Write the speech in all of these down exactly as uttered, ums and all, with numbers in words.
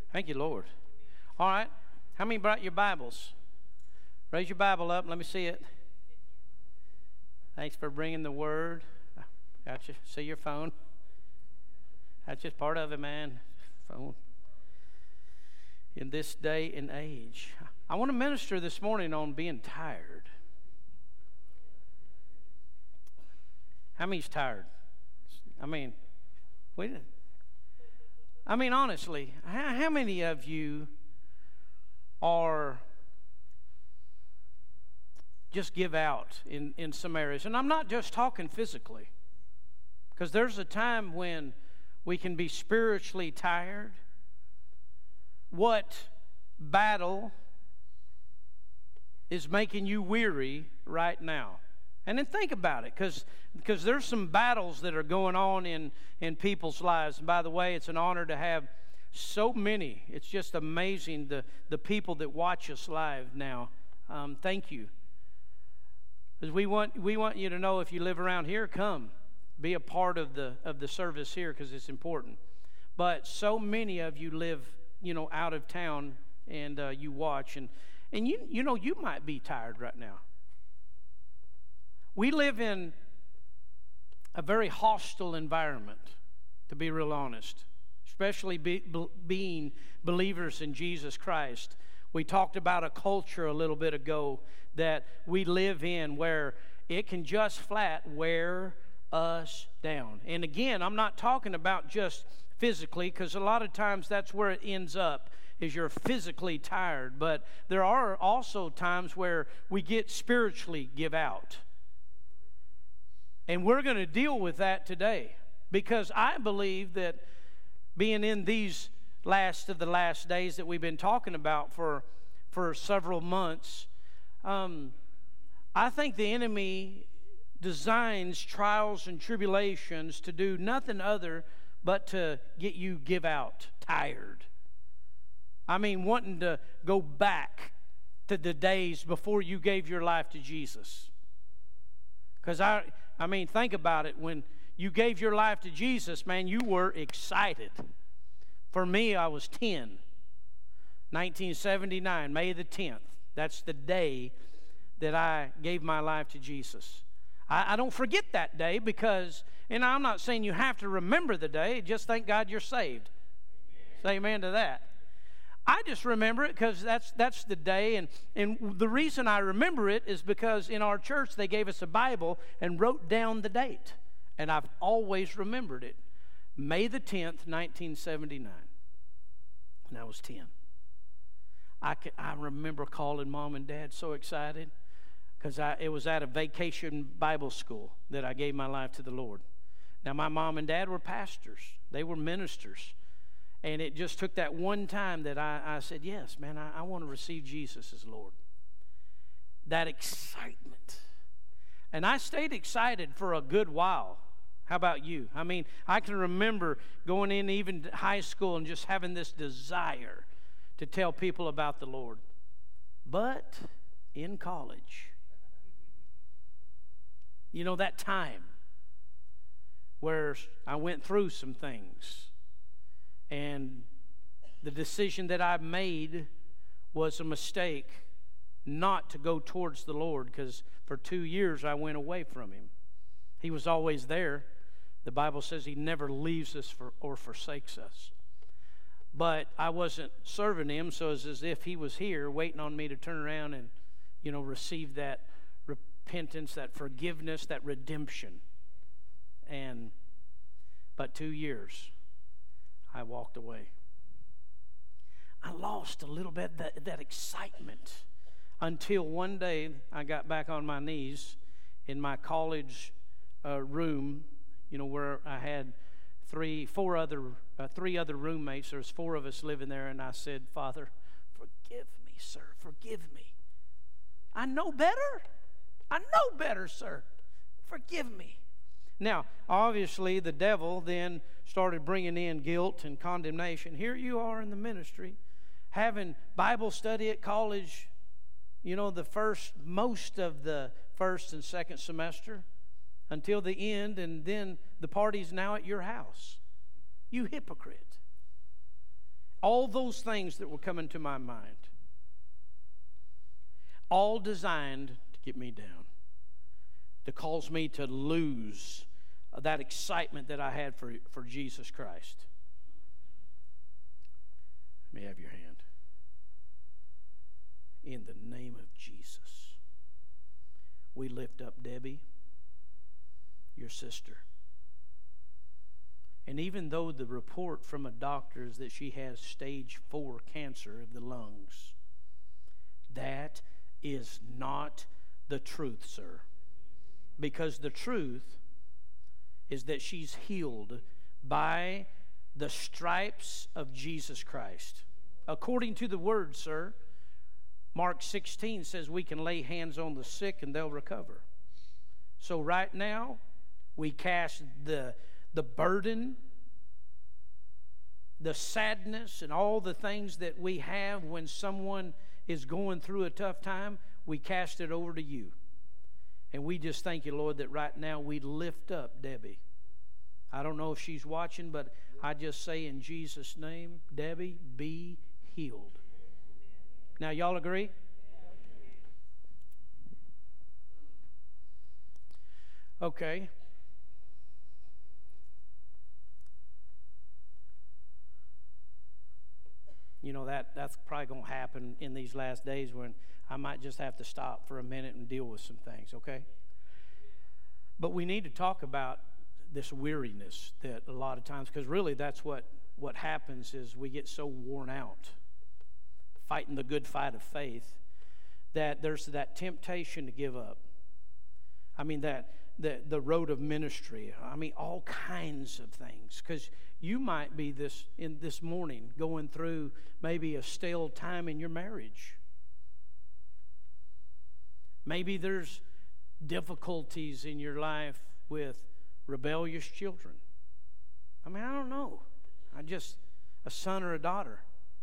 Thank you, Lord. All right. How many brought your Bibles? Raise your Bible up. Let me see it. Thanks for bringing the Word. Got you. See your phone? That's just part of it, man. Phone. In this day and age. I want to minister this morning on being tired. How many's tired? I mean, we. I mean, honestly, how, how many of you are just give out in, in some areas? And I'm not just talking physically, because there's a time when we can be spiritually tired. What battle is making you weary right now? And then think about it, because because there's some battles that are going on in, in people's lives. And by the way, it's an honor to have so many. It's just amazing, the, the people that watch us live now. Um, thank you. Because we want we want you to know, if you live around here, come. Be a part of the of the service here, because it's important. But so many of you live, you know, out of town, and uh, you watch. And, and you you know, you might be tired right now. We live in a very hostile environment, to be real honest, especially be, be, being believers in Jesus Christ. We talked about a culture a little bit ago that we live in where it can just flat wear us down. And again, I'm not talking about just physically, because a lot of times that's where it ends up, is you're physically tired. But there are also times where we get spiritually give out. And we're going to deal with that today, because I believe that being in these last of the last days that we've been talking about for, for several months, um, I think the enemy designs trials and tribulations to do nothing other but to get you give out, tired. I mean, wanting to go back to the days before you gave your life to Jesus. Because I... I mean, think about it. When you gave your life to Jesus, man, you were excited. For me, I was ten. nineteen seventy-nine, May the tenth. That's the day that I gave my life to Jesus. I, I don't forget that day because, and I'm not saying you have to remember the day. Just thank God you're saved. Say amen to that. I just remember it because that's that's the day, and, and the reason I remember it is because in our church they gave us a Bible and wrote down the date, and I've always remembered it. May the tenth, nineteen seventy-nine, and I was ten. I, could, I remember calling Mom and Dad so excited because it was at a vacation Bible school that I gave my life to the Lord. Now, my mom and dad were pastors. They were ministers. And it just took that one time that I, I said, yes, man, I, I want to receive Jesus as Lord. That excitement. And I stayed excited for a good while. How about you? I mean, I can remember going in even to high school and just having this desire to tell people about the Lord. But in college, you know, that time where I went through some things, and the decision that I made was a mistake, not to go towards the Lord, because for two years I went away from Him. He was always there. The Bible says He never leaves us for, or forsakes us. But I wasn't serving Him, so it's as if He was here waiting on me to turn around and, you know, receive that repentance, that forgiveness, that redemption. And but two years I walked away. I lost a little bit of that, that excitement until one day I got back on my knees in my college uh, room, you know, where I had three, four other, uh, three other roommates. There was four of us living there, and I said, Father, forgive me, sir, forgive me. I know better. I know better, sir. Forgive me. Now, obviously, the devil then started bringing in guilt and condemnation. Here you are in the ministry, having Bible study at college, you know, the first, most of the first and second semester until the end, and then the party's now at your house. You hypocrite. All those things that were coming to my mind, all designed to get me down, to cause me to lose that excitement that I had for, for Jesus Christ. Let me have your hand. In the name of Jesus, we lift up Debbie, your sister. And even though the report from a doctor is that she has stage four cancer of the lungs, that is not the truth, sir. Because the truth is that she's healed by the stripes of Jesus Christ. According to the word, sir, Mark sixteen says we can lay hands on the sick and they'll recover. So right now, we cast the, the burden, the sadness, and all the things that we have when someone is going through a tough time, we cast it over to you. And we just thank you, Lord, that right now we lift up Debbie. I don't know if she's watching, but I just say in Jesus' name, Debbie, be healed. Now, y'all agree? Okay. You know, that that's probably going to happen in these last days when I might just have to stop for a minute and deal with some things, okay? But we need to talk about this weariness that a lot of times, because really that's what, what happens is we get so worn out fighting the good fight of faith that there's that temptation to give up. I mean, that the, the road of ministry, I mean, all kinds of things, because you might be this in this morning going through maybe a stale time in your marriage. Maybe there's difficulties in your life with rebellious children. I mean, I don't know. I just, a son or a daughter.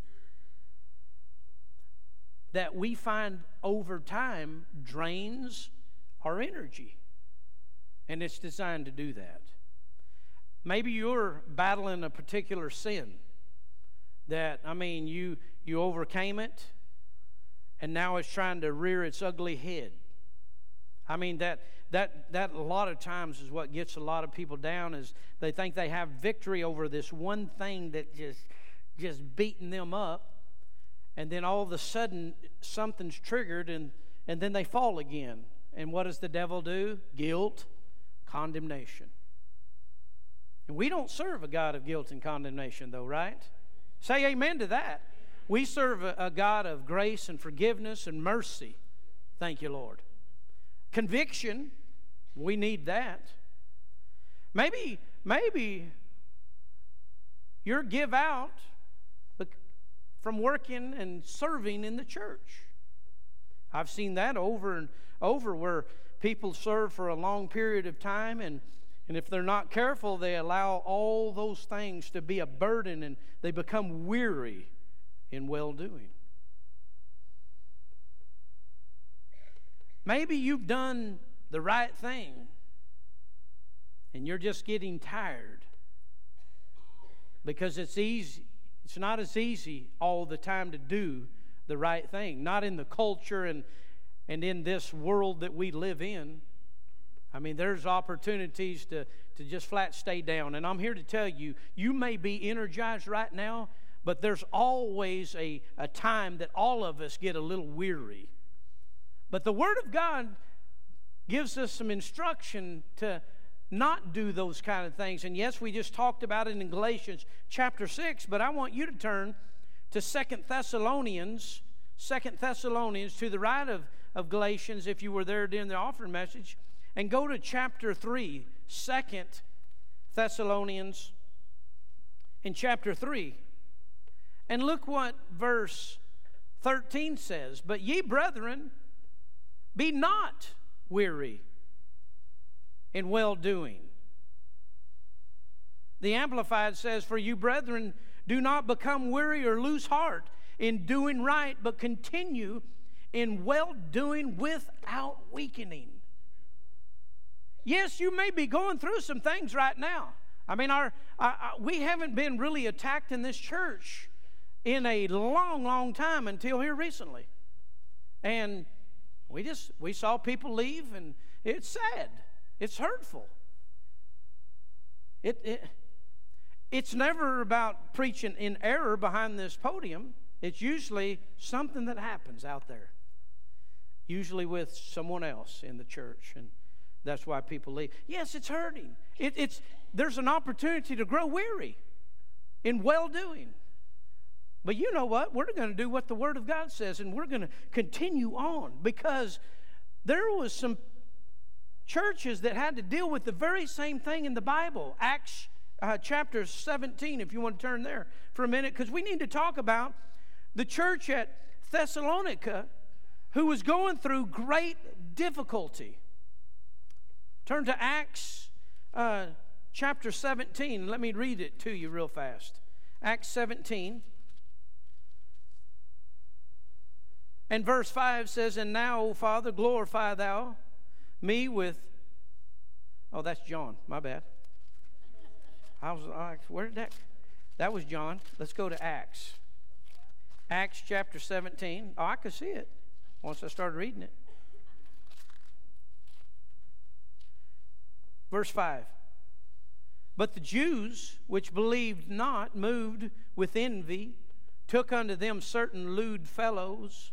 That we find over time drains our energy. And it's designed to do that. Maybe you're battling a particular sin that, I mean, you you overcame it, and now it's trying to rear its ugly head. I mean, that that that a lot of times is what gets a lot of people down, is they think they have victory over this one thing that just just beating them up, and then all of a sudden something's triggered, and and then they fall again. And what does the devil do? Guilt, condemnation. And we don't serve a God of guilt and condemnation, though, right? Say amen to that. We serve a, a God of grace and forgiveness and mercy. Thank you, Lord. Conviction, we need that. Maybe, maybe you're give out from working and serving in the church. I've seen that over and over where people serve for a long period of time, and And if they're not careful, they allow all those things to be a burden, and they become weary in well-doing. Maybe you've done the right thing, and you're just getting tired because it's easy. It's not as easy all the time to do the right thing. Not in the culture and, and in this world that we live in. I mean, there's opportunities to, to just flat stay down. And I'm here to tell you, you may be energized right now, but there's always a, a time that all of us get a little weary. But the Word of God gives us some instruction to not do those kind of things. And yes, we just talked about it in Galatians chapter six, but I want you to turn to Second Thessalonians, Second Thessalonians, to the right of, of Galatians, if you were there during the offering message. And go to chapter three, Second Thessalonians in chapter three. And look what verse thirteen says. But ye, brethren, be not weary in well-doing. The Amplified says, for you, brethren, do not become weary or lose heart in doing right, but continue in well-doing without weakening. Yes, you may be going through some things right now. I mean, our, our, our we haven't been really attacked in this church in a long, long time until here recently. And we just, we saw people leave, and it's sad. It's hurtful. It, it It's never about preaching in error behind this podium. It's usually something that happens out there, usually with someone else in the church, and that's why people leave. Yes, it's hurting. It, it's there's an opportunity to grow weary in well-doing. But you know what? We're going to do what the Word of God says, and we're going to continue on, because there was some churches that had to deal with the very same thing in the Bible. Acts uh, chapter seventeen, if you want to turn there for a minute, because we need to talk about the church at Thessalonica who was going through great difficulty. Turn to Acts uh, chapter seventeen. Let me read it to you real fast. Acts seventeen. And verse five says, "And now, O Father, glorify thou me with..." Oh, that's John. My bad. I was like, where did that... That was John. Let's go to Acts. Acts chapter seventeen. Oh, I could see it once I started reading it. Verse five. "But the Jews which believed not, moved with envy, took unto them certain lewd fellows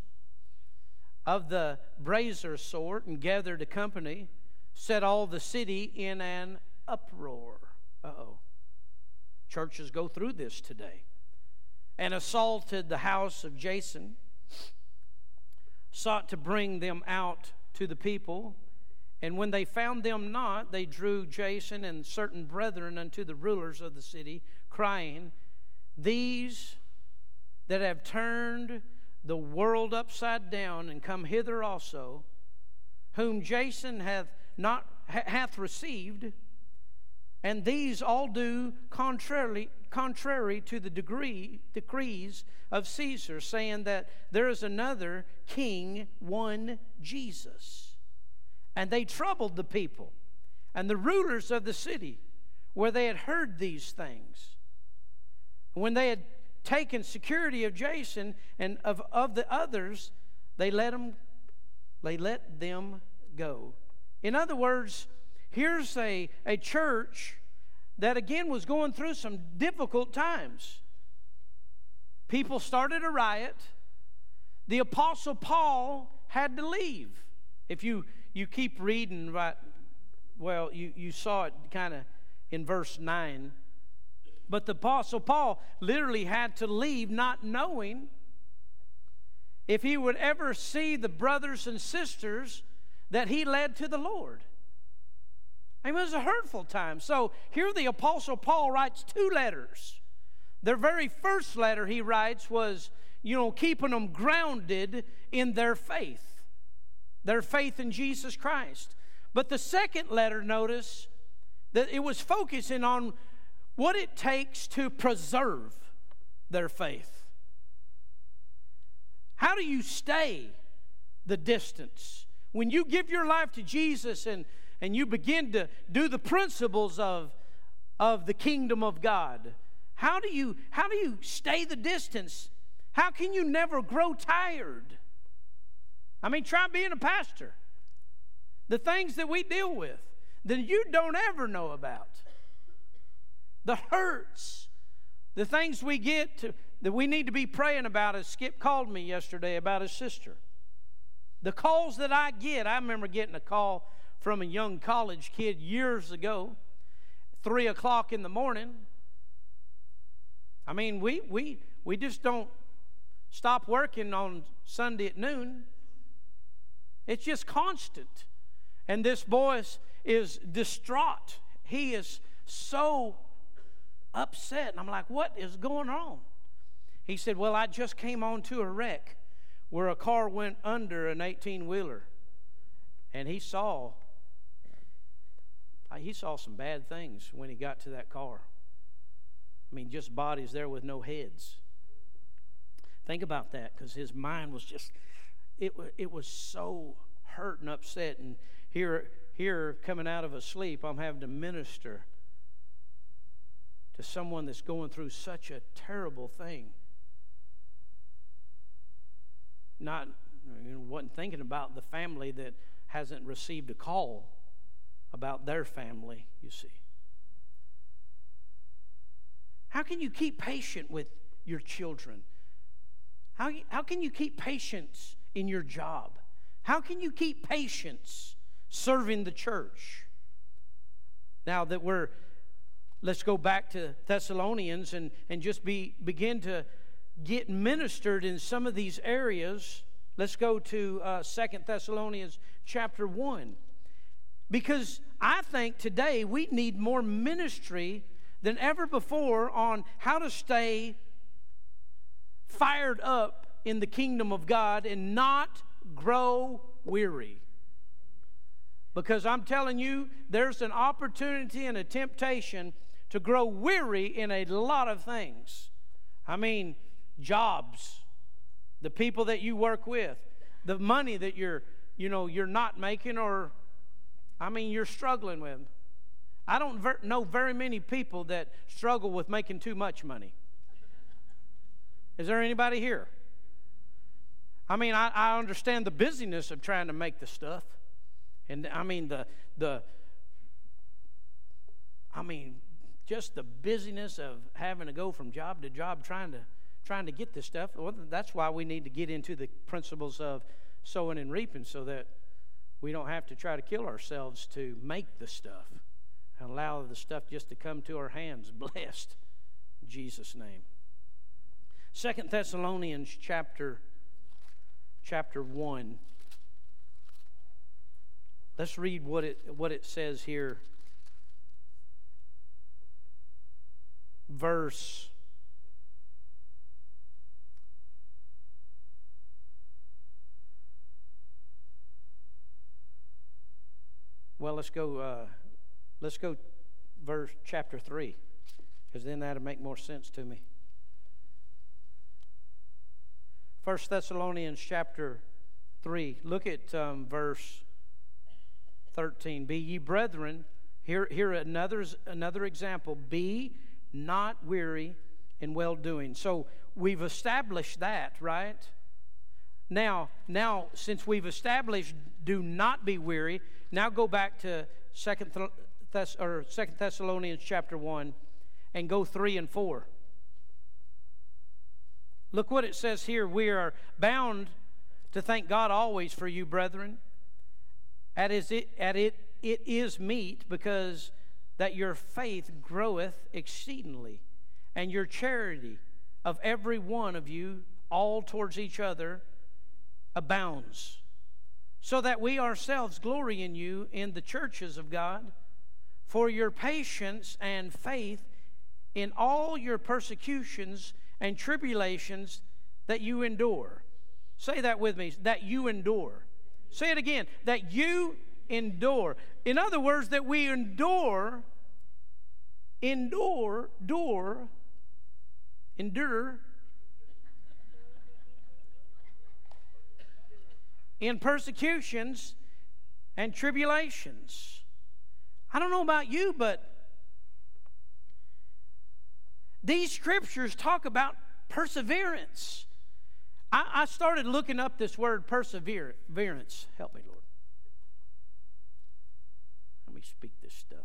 of the brazier sort, and gathered a company, set all the city in an uproar." Uh-oh. Churches go through this today. "And assaulted the house of Jason, sought to bring them out to the people. And when they found them not, they drew Jason and certain brethren unto the rulers of the city, crying, These that have turned the world upside down and come hither also, whom Jason hath not hath received, and these all do contrarily contrary to the degree decrees of Caesar, saying that there is another king, one Jesus. And they troubled the people and the rulers of the city, where they had heard these things. When they had taken security of Jason and of, of the others, they let them, they let them go." In other words, here's a, a church that again was going through some difficult times. People started a riot. The Apostle Paul had to leave. If you, you keep reading, right, well, you, you saw it kind of in verse nine. But the Apostle Paul literally had to leave, not knowing if he would ever see the brothers and sisters that he led to the Lord. I mean, it was a hurtful time. So here the Apostle Paul writes two letters. The very first letter he writes was, you know, keeping them grounded in their faith, their faith in Jesus Christ. But the second letter, notice that it was focusing on what it takes to preserve their faith. How do you stay the distance? When you give your life to Jesus and, and you begin to do the principles of, of the kingdom of God, how do you, how do you stay the distance? How can you never grow tired? I mean, try being a pastor. The things that we deal with that you don't ever know about. The hurts, the things we get to, that we need to be praying about, as Skip called me yesterday about his sister. The calls that I get, I remember getting a call from a young college kid years ago, three o'clock in the morning. I mean, we we we just don't stop working on Sunday at noon. It's just constant. And this boy is, is distraught. He is so upset. And I'm like, what is going on? He said, well, I just came onto a wreck where a car went under an eighteen-wheeler. And he saw, he saw some bad things when he got to that car. I mean, just bodies there with no heads. Think about that, because his mind was just, it, it was so hurt and upset. And here, here, coming out of a sleep, I'm having to minister to someone that's going through such a terrible thing. not, you know, wasn't thinking about the family that hasn't received a call about their family, you see. How can you keep patient with your children? How, how can you keep patience in your job? How can you keep patience serving the church? Now that we're, let's go back to Thessalonians and, and just be begin to get ministered in some of these areas. Let's go to uh, Second Thessalonians chapter one. Because I think today we need more ministry than ever before on how to stay fired up in the kingdom of God and not grow weary. Because I'm telling you, there's an opportunity and a temptation to grow weary in a lot of things. I mean, jobs, the people that you work with, the money that you're, you know, you're not making, or, I mean, you're struggling with. I don't ver- know very many people that struggle with making too much money. Is there anybody here? I mean, I, I understand the busyness of trying to make the stuff. And I mean, the, the, I mean, just the busyness of having to go from job to job trying to, trying to get this stuff. Well, that's why we need to get into the principles of sowing and reaping, so that we don't have to try to kill ourselves to make the stuff. And allow the stuff just to come to our hands blessed. In Jesus' name. Second Thessalonians chapter, chapter one. Let's read what it, what it says here. Verse Well, let's go uh, let's go verse chapter three, because then that'll make more sense to me. First Thessalonians chapter three. Look at um, verse thirteen. Be ye brethren, here, here another, another example. Be not weary in well-doing. So we've established that, right? Now, now since we've established do not be weary, now go back to Second Thess- or Second Thessalonians chapter one and go three and four. Look what it says here. We are bound to thank God always for you, brethren. At it, at it, it is meet, because that your faith groweth exceedingly, and your charity of every one of you all towards each other abounds, so that we ourselves glory in you in the churches of God, for your patience and faith in all your persecutions and tribulations that you endure. Say that with me, that you endure. Say it again, that you endure. In other words, that we endure, endure, endure, endure, in persecutions and tribulations. I don't know about you, but these scriptures talk about perseverance. I, I started looking up this word perseverance. Help me, Lord. Let me speak this stuff.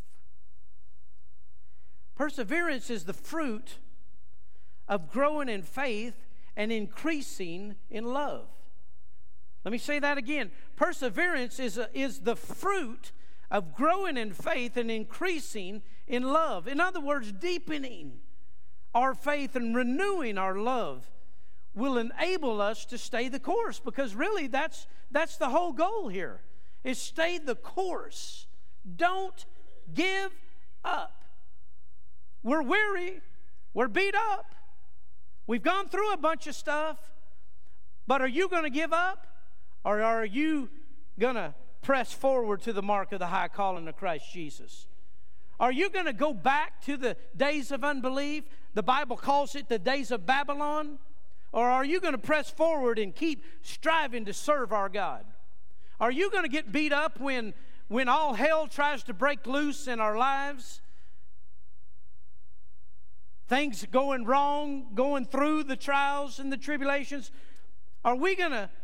Perseverance is the fruit of growing in faith and increasing in love. Let me say that again. Perseverance is, a, is the fruit of growing in faith and increasing in love. In other words, deepening our faith and renewing our love will enable us to stay the course, because really that's, that's the whole goal here, is stay the course. Don't give up. We're weary. We're beat up. We've gone through a bunch of stuff. But are you going to give up? Or are you going to press forward to the mark of the high calling of Christ Jesus? Are you going to go back to the days of unbelief? The Bible calls it the days of Babylon. Or are you going to press forward and keep striving to serve our God? Are you going to get beat up when, when all hell tries to break loose in our lives? Things going wrong, going through the trials and the tribulations. Are we going to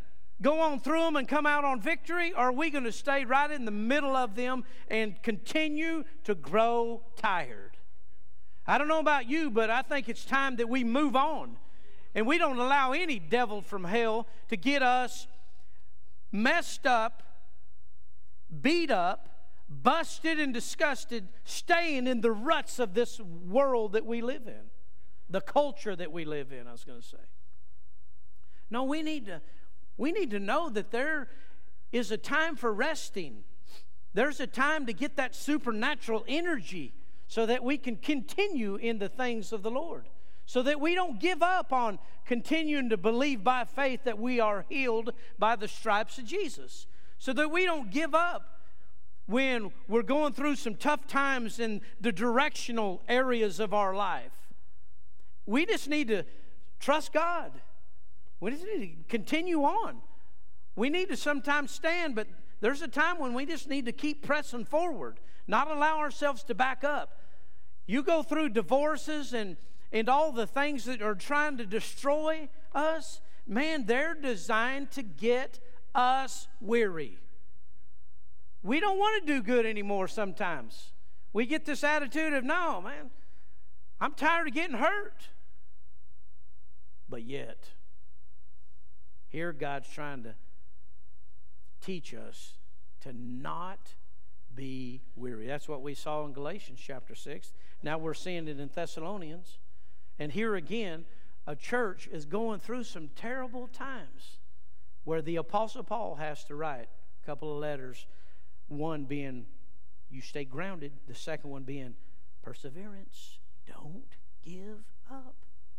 go on through them and come out on victory, or are we going to stay right in the middle of them and continue to grow tired? I don't know about you, but I think it's time that we move on. And we don't allow any devil from hell to get us messed up, beat up, busted and disgusted, staying in the ruts of this world that we live in, the culture that we live in, I was going to say. No, we need to, we need to know that there is a time for resting. There's a time to get that supernatural energy so that we can continue in the things of the Lord. So that we don't give up on continuing to believe by faith that we are healed by the stripes of Jesus. So that we don't give up when we're going through some tough times in the directional areas of our life. We just need to trust God. We just need to continue on. We need to sometimes stand, but there's a time when we just need to keep pressing forward, not allow ourselves to back up. You go through divorces and And all the things that are trying to destroy us, man, they're designed to get us weary. We don't want to do good anymore sometimes. We get this attitude of, no, man, I'm tired of getting hurt. But yet, here God's trying to teach us to not be weary. That's what we saw in Galatians chapter six. Now we're seeing it in Thessalonians. And here again, a church is going through some terrible times where the Apostle Paul has to write a couple of letters. One being, you stay grounded. The second one being, perseverance. Don't give up.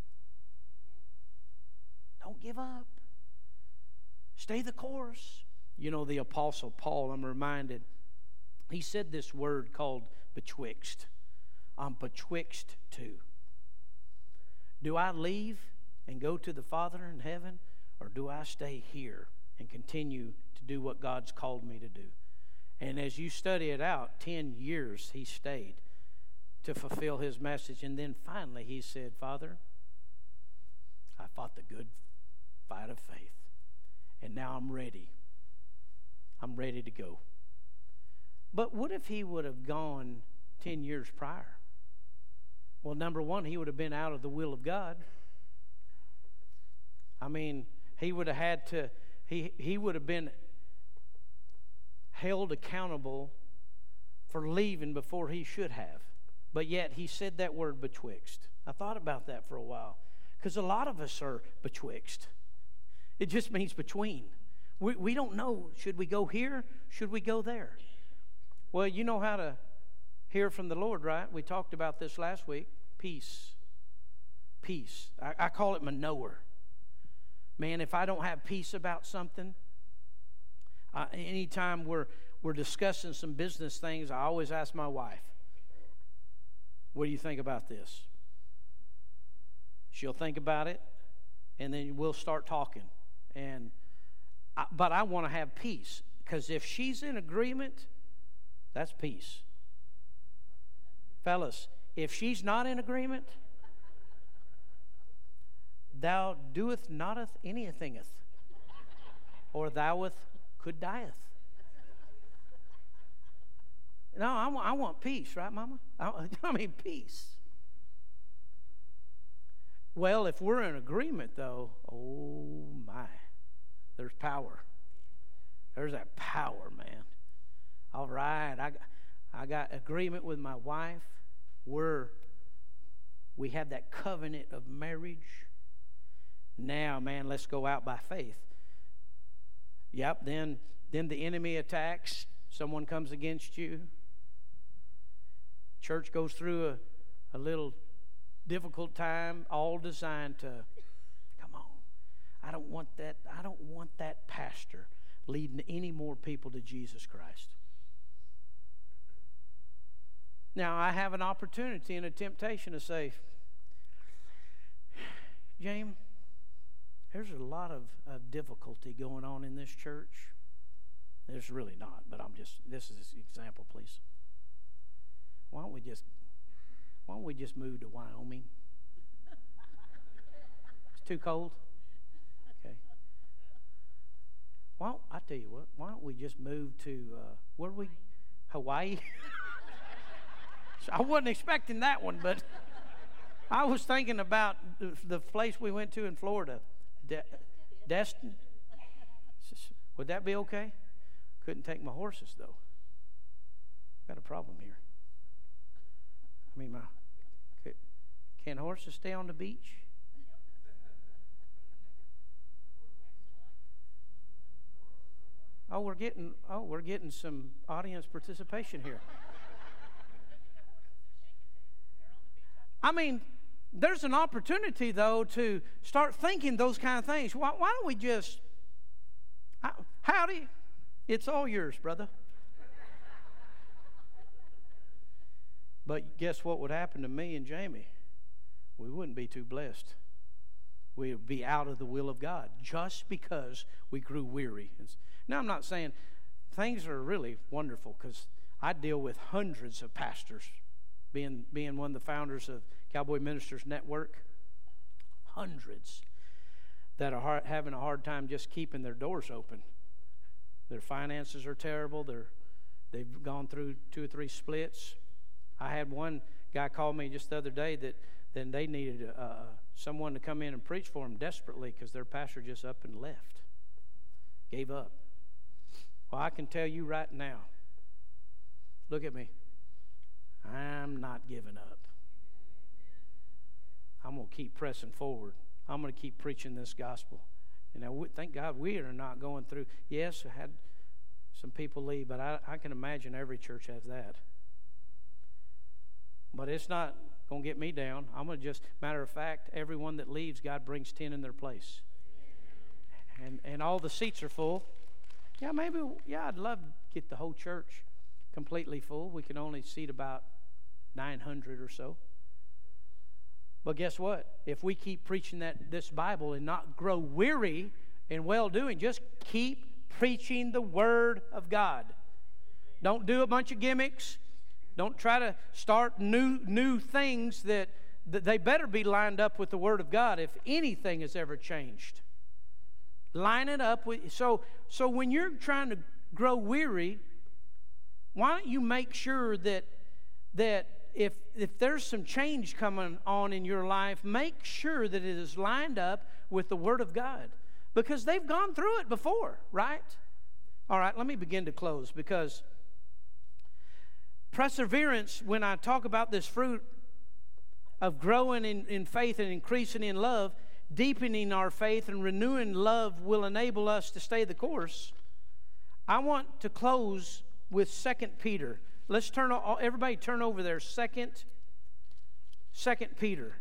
Don't give up. Stay the course. You know, the Apostle Paul, I'm reminded, he said this word called betwixt. I'm betwixt two. Do I leave and go to the Father in heaven, or do I stay here and continue to do what God's called me to do? And as you study it out, ten years he stayed to fulfill his message. And then finally he said, Father, I fought the good fight of faith, and now I'm ready. I'm ready to go. But what if he would have gone ten years prior? Well, number one, he would have been out of the will of God. I mean, he would have had to, he, he would have been held accountable for leaving before he should have. But yet, he said that word betwixt. I thought about that for a while, because a lot of us are betwixt. It just means between. We, we don't know, should we go here? Should we go there? Well, you know how to hear from the Lord, right? We talked about this last week. Peace. Peace. I, I call it my knower. Man, if I don't have peace about something, uh, anytime we're, we're discussing some business things, I always ask my wife, what do you think about this? She'll think about it, and then we'll start talking. And I, but I want to have peace, because if she's in agreement, that's peace. Fellas, if she's not in agreement, thou doeth noteth anythingeth, or thoueth could dieth. No, I want, I want peace, right, Mama? I, I mean, peace. Well, if we're in agreement, though, oh my, there's power. There's that power, man. All right, I, I got agreement with my wife. We're, we have that covenant of marriage. Now, man, let's go out by faith. Yep, then, then the enemy attacks. Someone comes against you. Church goes through a, a little difficult time, all designed to, come on, I don't want that, I don't want that pastor leading any more people to Jesus Christ. Now, I have an opportunity and a temptation to say, James, there's a lot of, of difficulty going on in this church. There's really not, but I'm just, this is an example, please. Why don't we just, why don't we just move to Wyoming? It's too cold? Okay. Why don't, I tell you what, why don't we just move to, uh, where we, Hawaii? I wasn't expecting that one, but I was thinking about the, the place we went to in Florida. De- Destin? Would that be okay? Couldn't take my horses, though. Got a problem here. I mean, my can horses stay on the beach? Oh, we're getting oh, we're getting some audience participation here. I mean, there's an opportunity, though, to start thinking those kind of things. Why, why don't we just, howdy, it's all yours, brother. But guess what would happen to me and Jamie? We wouldn't be too blessed. We would be out of the will of God just because we grew weary. Now, I'm not saying things are really wonderful, because I deal with hundreds of pastors, being, being one of the founders of Cowboy Ministers Network. Hundreds that are hard, having a hard time just keeping their doors open. Their finances are terrible. They're, they've gone through two or three splits. I had one guy call me just the other day that then they needed uh, someone to come in and preach for them desperately because their pastor just up and left, gave up. Well, I can tell you right now, look at me, I'm not giving up. I'm going to keep pressing forward. I'm going to keep preaching this gospel. And I thank God we are not going through. Yes, I had some people leave, but I, I can imagine every church has that. But it's not going to get me down. I'm going to just, matter of fact, everyone that leaves, God brings ten in their place. And and all the seats are full. Yeah, maybe, yeah, I'd love to get the whole church completely full. We can only seat about nine hundred or so. But guess what? If we keep preaching that this Bible and not grow weary in well-doing, just keep preaching the Word of God. Don't do a bunch of gimmicks. Don't try to start new new things that, that they better be lined up with the Word of God if anything has ever changed. Line it up with so so when you're trying to grow weary, why don't you make sure that that if if there's some change coming on in your life, make sure that it is lined up with the Word of God, because they've gone through it before, right? All right, let me begin to close, because perseverance, when I talk about this fruit of growing in, in faith and increasing in love, deepening our faith and renewing love will enable us to stay the course. I want to close with Second Peter. Let's turn, everybody turn over there, Second, Second Peter.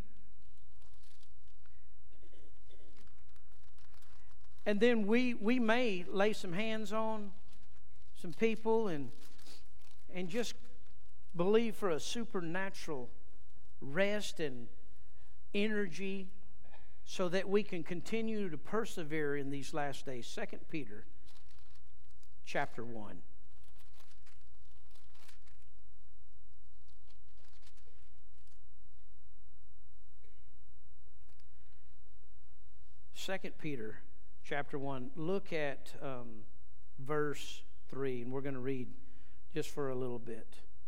And then we, we may lay some hands on some people and, and just believe for a supernatural rest and energy so that we can continue to persevere in these last days. Second Peter chapter one. Second Peter chapter one. Look at um, verse three, and we're going to read just for a little bit.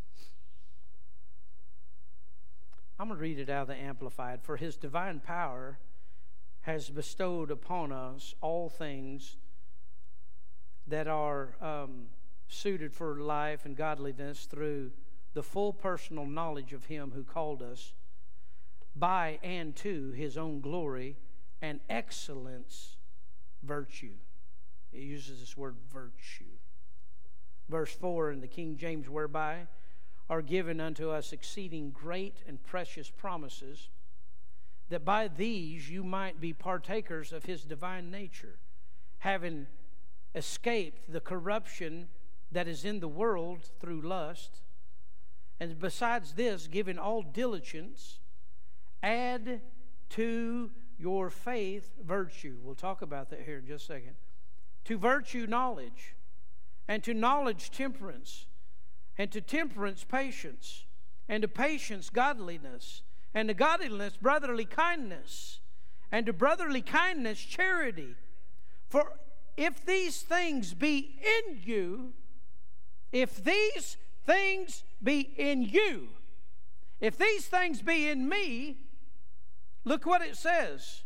I'm going to read it out of the Amplified. For his divine power has bestowed upon us all things that are um, suited for life and godliness through the full personal knowledge of him who called us by and to his own glory and excellence virtue. It uses this word virtue. Verse four in the King James, whereby are given unto us exceeding great and precious promises, that by these you might be partakers of his divine nature, having escaped the corruption that is in the world through lust, and besides this, giving all diligence, add to your faith virtue. We'll talk about that here in just a second. To virtue knowledge, and to knowledge temperance, and to temperance patience, and to patience godliness, and to godliness brotherly kindness, and to brotherly kindness charity. For if these things be in you, if these things be in you, if these things be in me, look what it says.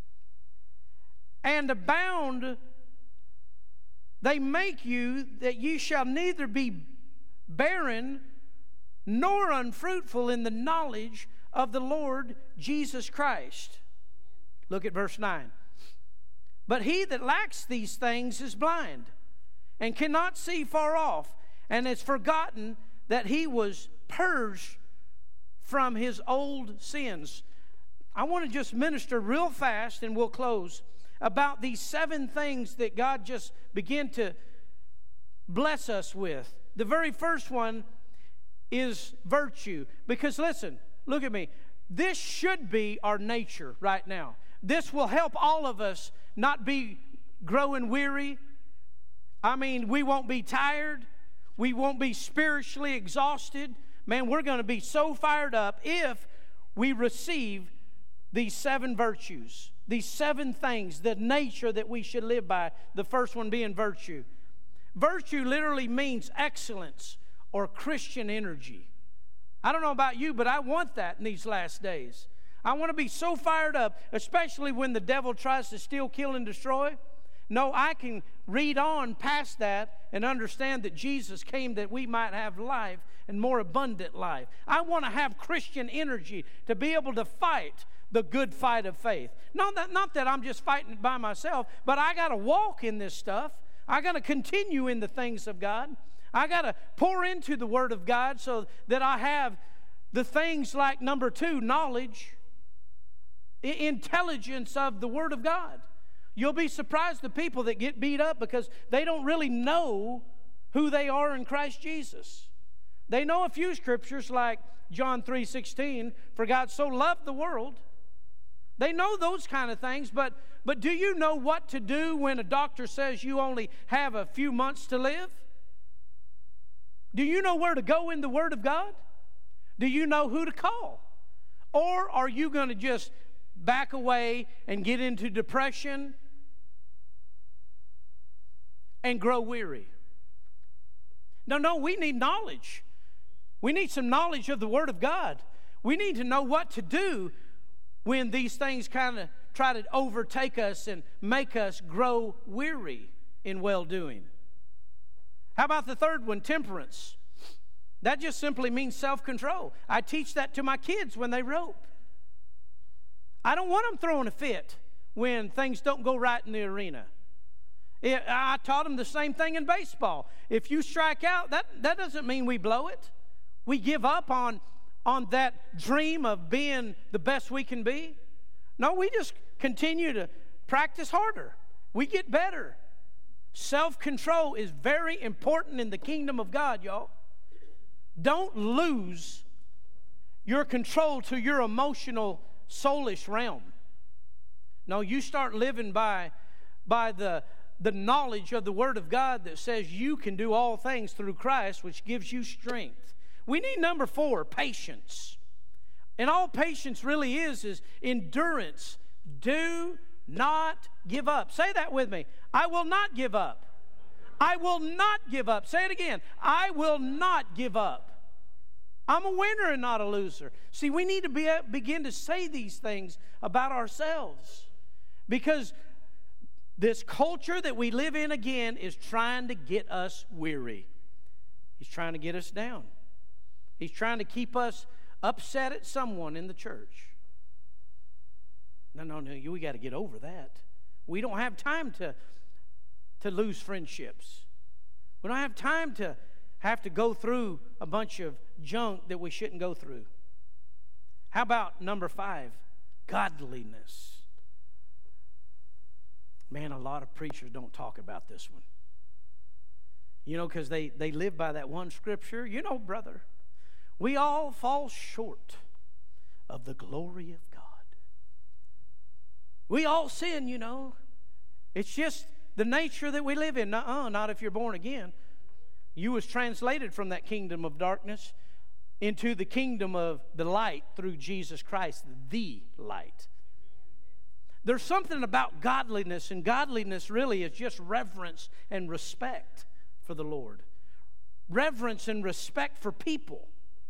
And abound, they make you that you shall neither be barren nor unfruitful in the knowledge of the Lord Jesus Christ. Look at verse nine. But he that lacks these things is blind, and cannot see far off, and has forgotten that he was purged from his old sins. I want to just minister real fast, and we'll close, about these seven things that God just began to bless us with. The very first one is virtue. Because listen, look at me. This should be our nature right now. This will help all of us not be growing weary. I mean, we won't be tired. We won't be spiritually exhausted. Man, we're going to be so fired up if we receive these seven virtues, these seven things, the nature that we should live by, the first one being virtue. Virtue literally means excellence or Christian energy. I don't know about you, but I want that in these last days. I want to be so fired up, especially when the devil tries to steal, kill, and destroy. No, I can read on past that and understand that Jesus came that we might have life and more abundant life. I want to have Christian energy to be able to fight the good fight of faith. Not that, not that I'm just fighting by myself, but I got to walk in this stuff. I got to continue in the things of God. I got to pour into the Word of God so that I have the things like, number two, knowledge, intelligence of the Word of God. You'll be surprised the people that get beat up because they don't really know who they are in Christ Jesus. They know a few scriptures like John three sixteen, for God so loved the world. They know those kind of things, but, but do you know what to do when a doctor says you only have a few months to live? Do you know where to go in the Word of God? Do you know who to call? Or are you going to just back away and get into depression and grow weary? No, no, we need knowledge. We need some knowledge of the Word of God. We need to know what to do when these things kind of try to overtake us and make us grow weary in well-doing. How about the third one, temperance? That just simply means self-control. I teach that to my kids when they rope. I don't want them throwing a fit when things don't go right in the arena. It, I taught them the same thing in baseball. If you strike out, that, that doesn't mean we blow it. We give up on, on that dream of being the best we can be. No, we just continue to practice harder. We get better. Self-control is very important in the kingdom of God, y'all. Don't lose your control to your emotional, soulish realm. No, you start living by, by the, the knowledge of the Word of God that says you can do all things through Christ, which gives you strength. We need number four, patience. And all patience really is, is endurance. Do not give up. Say that with me. I will not give up. I will not give up. Say it again. I will not give up. I'm a winner and not a loser. See, we need to be, begin to say these things about ourselves, because this culture that we live in, again, is trying to get us weary. He's trying to get us down. He's trying to keep us upset at someone in the church. No, no, no, we got to get over that. We don't have time to, to lose friendships. We don't have time to have to go through a bunch of junk that we shouldn't go through. How about number five? Godliness. Man, a lot of preachers don't talk about this one. You know, because they, they live by that one scripture. You know, brother, we all fall short of the glory of God. We all sin, you know. It's just the nature that we live in. Nuh-uh, not if you're born again. You was translated from that kingdom of darkness into the kingdom of the light through Jesus Christ, the light. There's something about godliness, and godliness really is just reverence and respect for the Lord. Reverence and respect for people.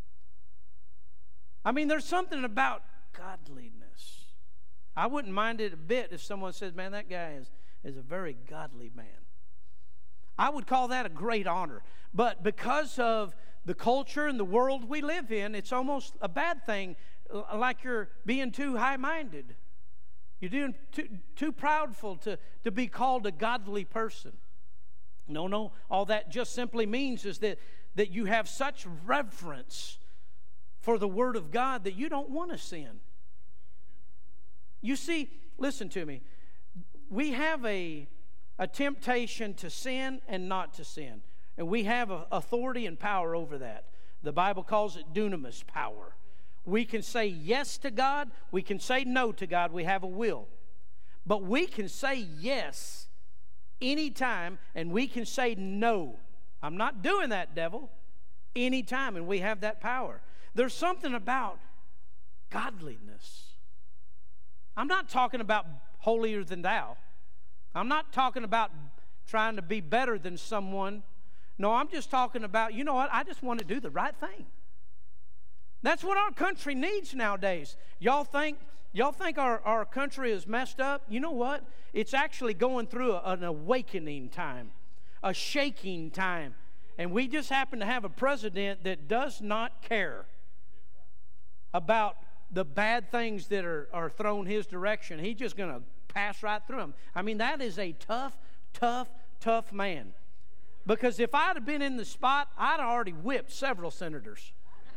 I mean, there's something about godliness. I wouldn't mind it a bit if someone says, man, that guy is, is a very godly man. I would call that a great honor. But because of the culture and the world we live in, it's almost a bad thing, like you're being too high-minded. You're doing too, too proudful to, to be called a godly person. No, no. All that just simply means is that, that you have such reverence for the Word of God that you don't want to sin. You see, listen to me. We have a, a temptation to sin and not to sin. And we have a, authority and power over that. The Bible calls it dunamis power. We can say yes to God. We can say no to God. We have a will. But we can say yes anytime, and we can say no. I'm not doing that, devil. Anytime, and we have that power. There's something about godliness. I'm not talking about holier than thou. I'm not talking about trying to be better than someone. No, I'm just talking about, you know what, I just want to do the right thing. That's what our country needs nowadays. Y'all think y'all think our, our country is messed up? You know what? It's actually going through a, an awakening time, a shaking time. And we just happen to have a president that does not care about the bad things that are, are thrown his direction. He's just going to pass right through them. I mean, that is a tough, tough, tough man. Because if I'd have been in the spot, I'd have already whipped several senators.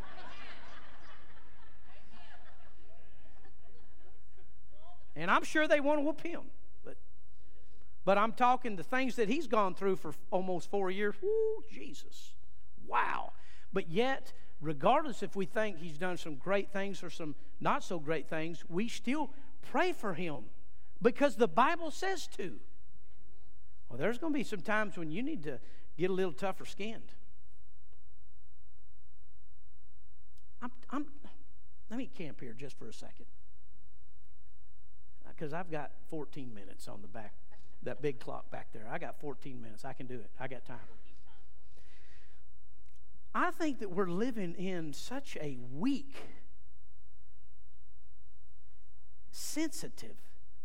And I'm sure they want to whoop him. But, but I'm talking the things that he's gone through for almost four years. Woo, Jesus. Wow. But yet, regardless if we think he's done some great things or some not so great things, we still pray for him because the Bible says to. Well, there's going to be some times when you need to get a little tougher skinned. I'm, I'm, let me camp here just for a second. Because I've got fourteen minutes on the back, that big clock back there. I got fourteen minutes. I can do it. I got time. I think that we're living in such a weak, sensitive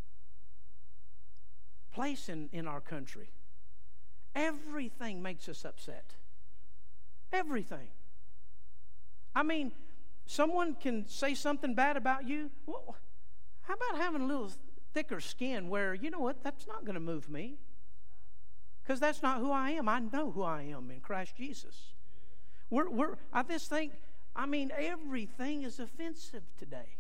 place in, in our country. Everything makes us upset. Everything. I mean, someone can say something bad about you. Well, how about having a little thicker skin where, you know what, that's not going to move me. Because that's not who I am. I know who I am in Christ Jesus. We're, we're, I just think, I mean, everything is offensive today.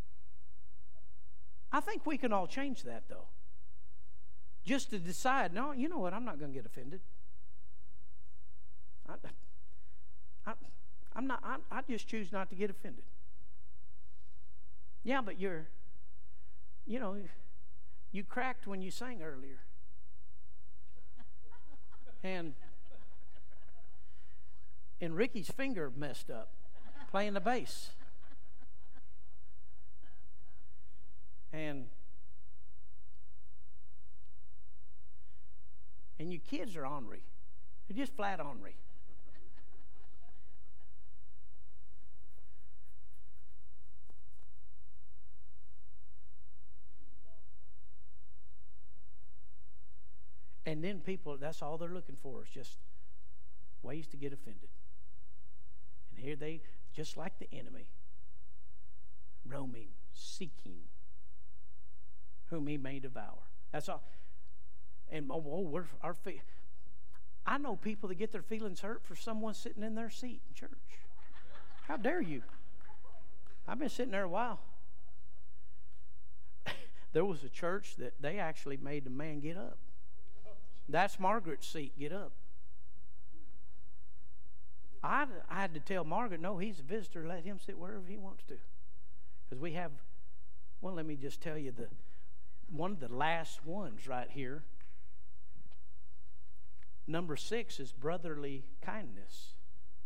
I think we can all change that, though. Just to decide, no, you know what, I'm not going to get offended. I, I, I'm not, I, I just choose not to get offended. Yeah, but you're, you know, you cracked when you sang earlier. And, and Ricky's finger messed up playing the bass. And and you kids are ornery. They're just flat ornery. And then people, that's all they're looking for is just ways to get offended. And here they, just like the enemy, roaming, seeking whom he may devour. That's all. And oh, oh we're, our fe- I know people that get their feelings hurt for someone sitting in their seat in church. How dare you? I've been sitting there a while. There was a church that they actually made the man get up. That's Margaret's seat. Get up. I, I had to tell Margaret, no, he's a visitor. Let him sit wherever he wants to. Because we have, well, let me just tell you, the one of the last ones right here, number six, is brotherly kindness.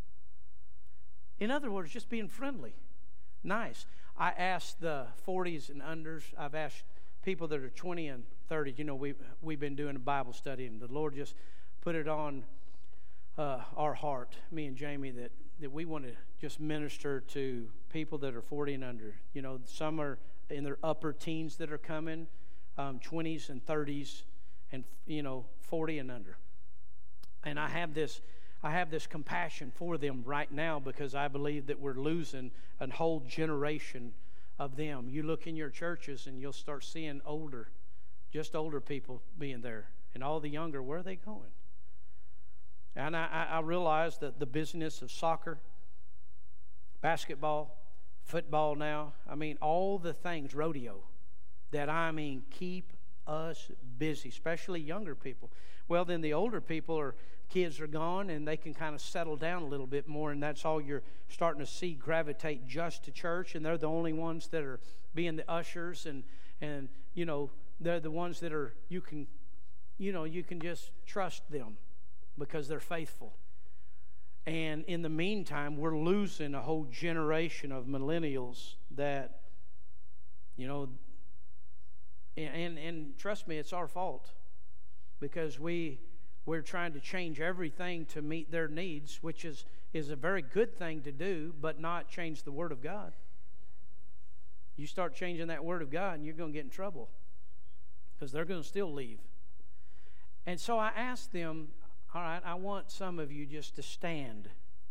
In other words, just being friendly, nice. I asked the forties and unders, I've asked people that are twenty and thirty. You know, we, we've been doing a Bible study, and the Lord just put it on uh, our heart, me and Jamie, that, that we want to just minister to people that are forty and under. You know, some are in their upper teens that are coming, um, twenties and thirties, and, you know, forty and under. And I have this I have this compassion for them right now, because I believe that we're losing a whole generation of them. You look in your churches and you'll start seeing older, just older people being there. And all the younger, where are they going? And I, I realize that the business of soccer, basketball, football now, I mean, all the things, rodeo, that, I mean, keep us busy, especially younger people. Well, then the older people are, kids are gone, and they can kind of settle down a little bit more, and that's all you're starting to see gravitate just to church, and they're the only ones that are being the ushers, and, and you know, they're the ones that are, you can, you know, you can just trust them because they're faithful. And in the meantime, we're losing a whole generation of millennials that, you know, and, and, and trust me, it's our fault, because we, we're trying to change everything to meet their needs, which is, is a very good thing to do, but not change the Word of God. You start changing that Word of God, and you're going to get in trouble, because they're going to still leave. And so I asked them, all right, I want some of you just to stand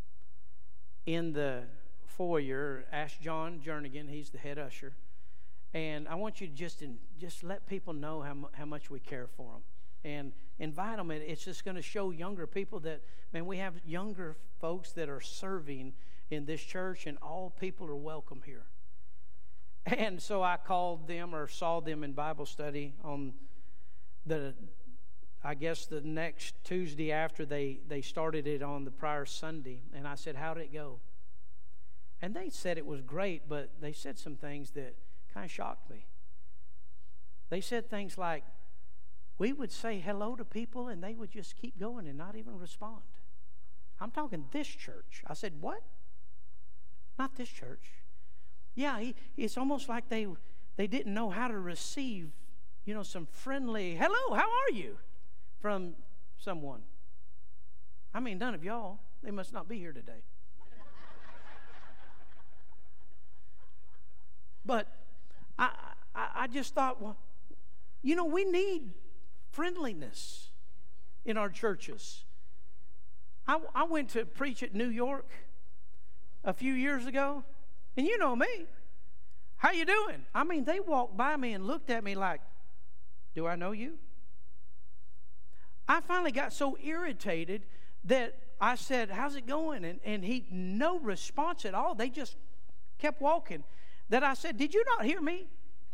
in the foyer. Ask John Jernigan, he's the head usher. And I want you to just, in, just let people know how, how much we care for them. And invite them. It's just going to show younger people that, man, we have younger folks that are serving in this church, and all people are welcome here. And so I called them, or saw them in Bible study on the, I guess the next Tuesday after they, they started it on the prior Sunday. And I said, how did it go? And they said it was great, but they said some things that kind of shocked me. They said things like, we would say hello to people, and they would just keep going and not even respond. I'm talking this church. I said, what? Not this church. Yeah, he, it's almost like they they didn't know how to receive, you know, some friendly, hello, how are you, from someone. I mean, none of y'all. They must not be here today. But I, I, I just thought, well, you know, we need friendliness in our churches. I, I went to preach at New York a few years ago, and you know me. How you doing? I mean, they walked by me and looked at me like, do I know you? I finally got so irritated that I said, how's it going? And, and he, no response at all. They just kept walking. That I said, did you not hear me?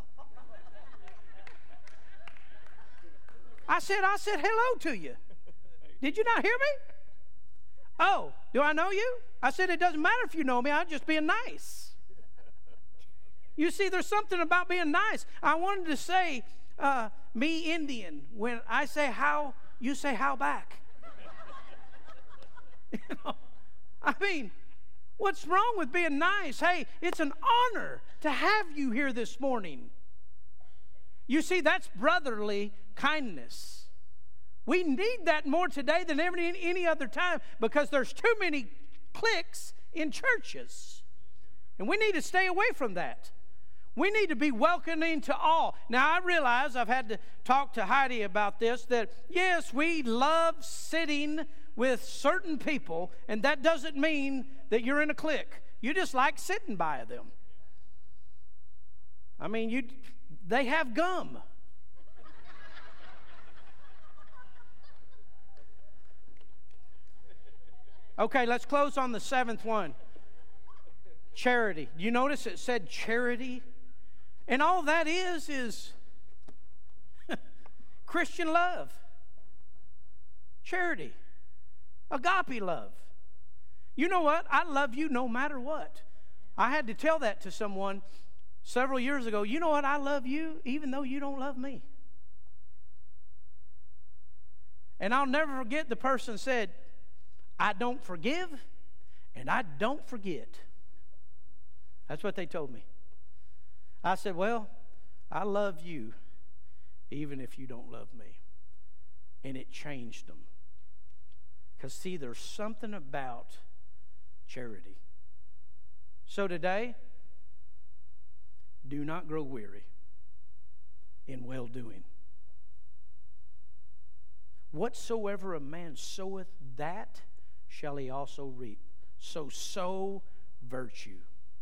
I said, I said hello to you. Did you not hear me? Oh, do I know you? I said, it doesn't matter if you know me. I'm just being nice. You see, there's something about being nice. I wanted to say, uh, me Indian. When I say how, you say how back. You know, I mean, what's wrong with being nice? Hey, it's an honor to have you here this morning. You see, that's brotherly kindness. We need that more today than ever any other time, because there's too many cliques in churches. And we need to stay away from that. We need to be welcoming to all. Now, I realize I've had to talk to Heidi about this, that yes, we love sitting with certain people, and that doesn't mean that you're in a clique. You just like sitting by them. I mean, you they have gum. Okay, let's close on the seventh one. Charity. You notice it said charity? And all that is, is Christian love. Charity. Agape love. You know what? I love you no matter what. I had to tell that to someone several years ago. You know what? I love you even though you don't love me. And I'll never forget the person said, I don't forgive and I don't forget. That's what they told me. I said, well, I love you even if you don't love me. And it changed them. Because, see, there's something about charity. So today, do not grow weary in well-doing. Whatsoever a man soweth, that shall he also reap. So sow virtue.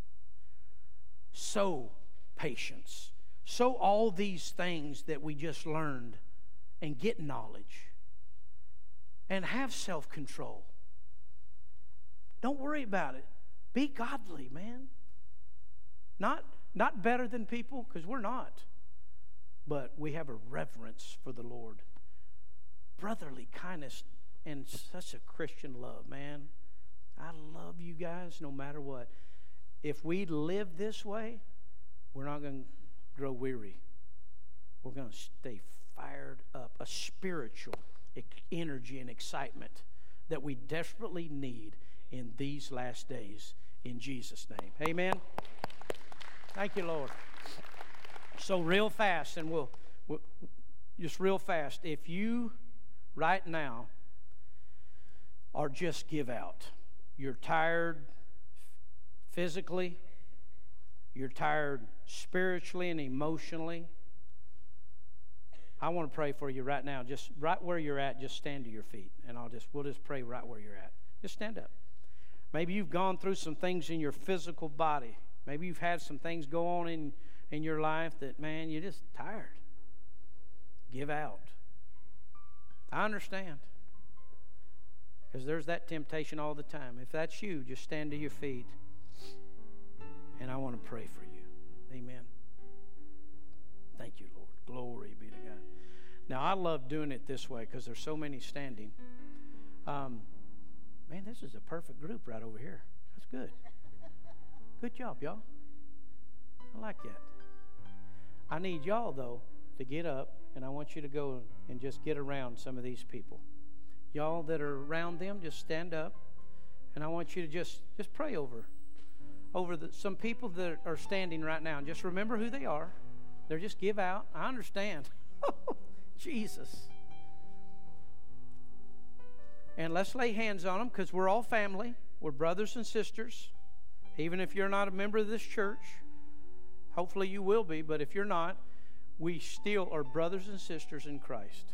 Sow patience. Sow all these things that we just learned, and get knowledge. And have self-control. Don't worry about it. Be godly, man. Not, not better than people, because we're not. But we have a reverence for the Lord. Brotherly kindness and such a Christian love, man. I love you guys no matter what. If we live this way, we're not going to grow weary. We're going to stay fired up. A spiritual energy and excitement that we desperately need in these last days. In Jesus' name. Amen. Thank you, Lord. So real fast, and we'll, we'll just real fast. If you right now are just give out, you're tired physically, you're tired spiritually and emotionally, I want to pray for you right now. Just right where you're at, just stand to your feet, and I'll just we'll just pray right where you're at. Just stand up. Maybe you've gone through some things in your physical body. Maybe you've had some things go on in, in your life that, man, you're just tired. Give out. I understand. Because there's that temptation all the time. If that's you, just stand to your feet. And I want to pray for you. Amen. Thank you, Lord. Glory be to God. Now, I love doing it this way because there's so many standing. Um, man, this is a perfect group right over here. That's good. Good job, y'all. I like that. I need y'all, though, to get up, and I want you to go and just get around some of these people. Y'all that are around them, just stand up, and I want you to just, just pray over, over the, some people that are standing right now. And just remember who they are. They're just give out. I understand. Jesus. And let's lay hands on them because we're all family. We're brothers and sisters. Even if you're not a member of this church, hopefully you will be, but if you're not, we still are brothers and sisters in Christ.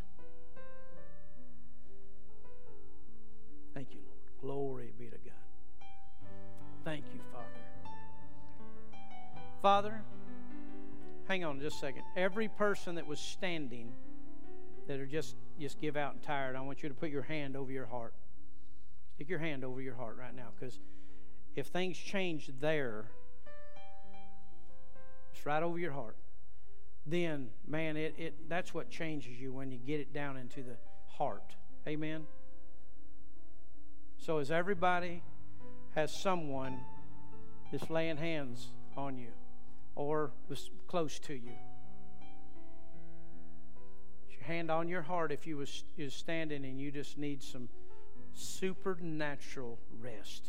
Thank you, Lord. Glory be to God. Thank you, Father. Father, hang on just a second. Every person that was standing that are just, just give out and tired, I want you to put your hand over your heart. Stick your hand over your heart right now, because if things change there, it's right over your heart, then, man, it, it that's what changes you when you get it down into the heart. Amen? So as everybody has someone that's laying hands on you or was close to you, your hand on your heart if you was is standing and you just need some supernatural rest,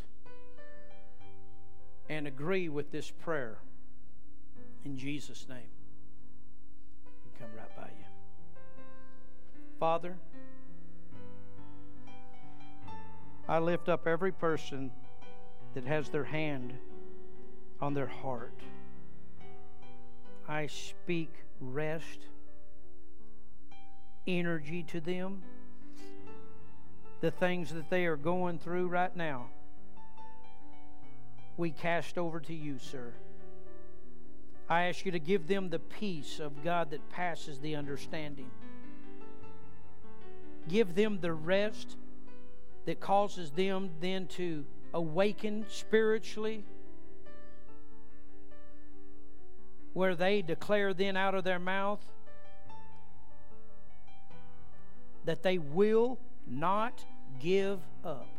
and agree with this prayer in Jesus' name. We can come right by you. Father, I lift up every person that has their hand on their heart. I speak rest, energy to them. The things that they are going through right now, we cast over to you, sir. I ask you to give them the peace of God that passes the understanding. Give them the rest that causes them then to awaken spiritually, where they declare then out of their mouth that they will not give up.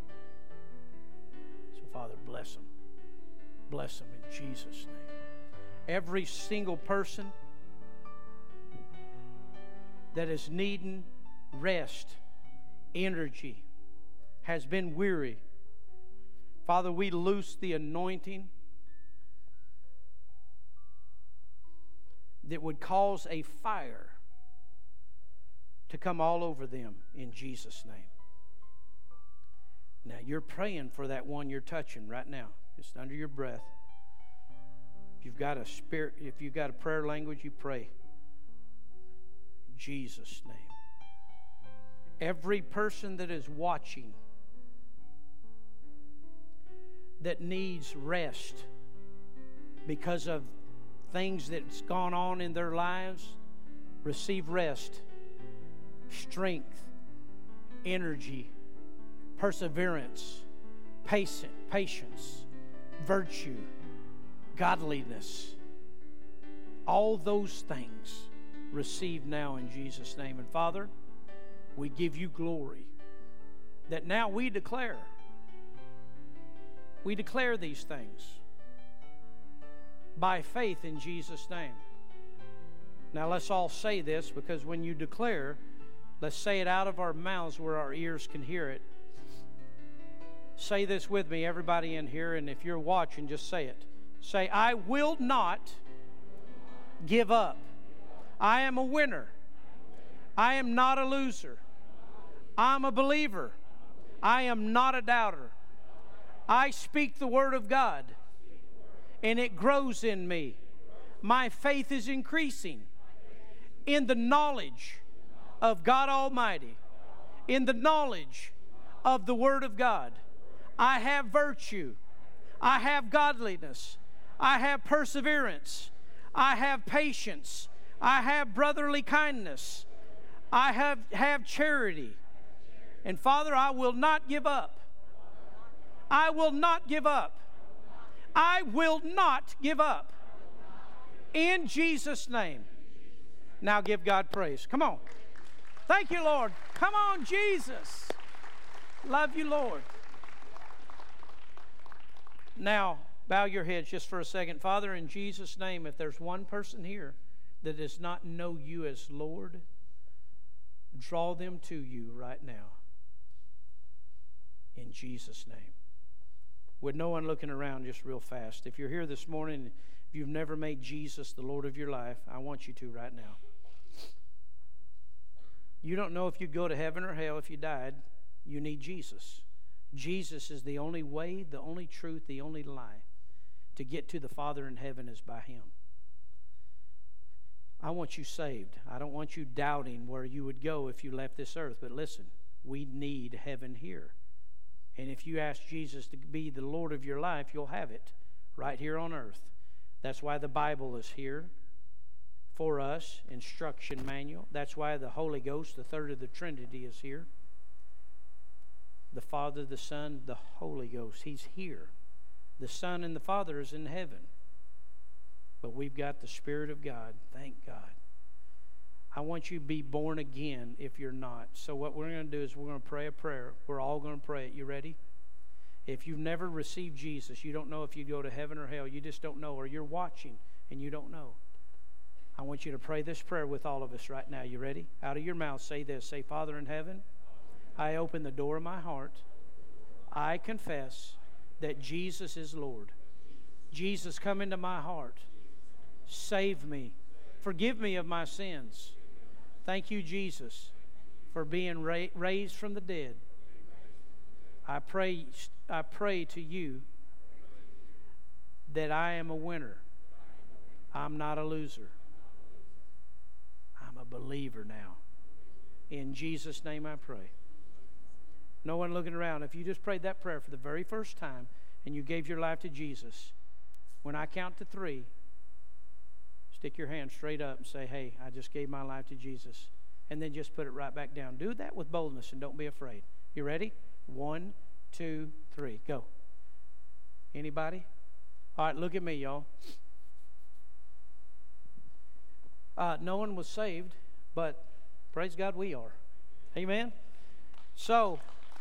So, Father, bless them. Bless them in Jesus' name. Every single person that is needing rest, energy, has been weary, Father, we loose the anointing that would cause a fire to come all over them in Jesus' name. Now, you're praying for that one you're touching right now, just under your breath. If you've got a spirit, if you've got a prayer language, you pray. In Jesus' name. Every person that is watching that needs rest because of things that's gone on in their lives, receive rest, strength, energy, perseverance, patience, virtue, godliness. All those things receive now in Jesus' name. And Father, we give you glory that now we declare, we declare these things by faith in Jesus' name. Now let's all say this, because when you declare, let's say it out of our mouths where our ears can hear it. Say this with me, everybody in here, and if you're watching, just say it. Say, I will not give up. I am a winner. I am not a loser. I'm a believer. I am not a doubter. I speak the word of God, and it grows in me. My faith is increasing in the knowledge of God Almighty, in the knowledge of the Word of God. I have virtue. I have godliness. I have perseverance. I have patience. I have brotherly kindness. I have, have charity. And Father, I will not give up. I will not give up. I will not give up. In Jesus' name. Now give God praise. Come on. Thank you, Lord. Come on, Jesus. Love you, Lord. Now, bow your heads just for a second. Father, in Jesus' name, if there's one person here that does not know you as Lord, draw them to you right now. In Jesus' name. With no one looking around, just real fast. If you're here this morning, if you've never made Jesus the Lord of your life, I want you to right now. You don't know if you'd go to heaven or hell if you died. You need Jesus. Jesus is the only way, the only truth, the only life. To get to the Father in heaven is by Him. I want you saved. I don't want you doubting where you would go if you left this earth. But listen, we need heaven here. And if you ask Jesus to be the Lord of your life, you'll have it right here on earth. That's why the Bible is here for us, instruction manual. That's why the Holy Ghost, the third of the Trinity, is here. The Father, the Son, the Holy Ghost. He's here. The Son and the Father is in heaven. But we've got the Spirit of God. Thank God. I want you to be born again if you're not. So what we're going to do is we're going to pray a prayer. We're all going to pray it. You ready? If you've never received Jesus, you don't know if you go to heaven or hell. You just don't know. Or you're watching and you don't know. I want you to pray this prayer with all of us right now. You ready? Out of your mouth, say this. Say, Father in heaven, I open the door of my heart. I confess that Jesus is Lord. Jesus, come into my heart. Save me. Forgive me of my sins. Thank you, Jesus, for being ra- raised from the dead. I pray, I pray to you that I am a winner. I'm not a loser. I'm a believer now. In Jesus' name I pray. No one looking around. If you just prayed that prayer for the very first time and you gave your life to Jesus, when I count to three, stick your hand straight up and say, hey, I just gave my life to Jesus. And then just put it right back down. Do that with boldness and don't be afraid. You ready? One, two, three. Go. Anybody? All right, look at me, y'all. Uh, no one was saved, but praise God we are. Amen? So,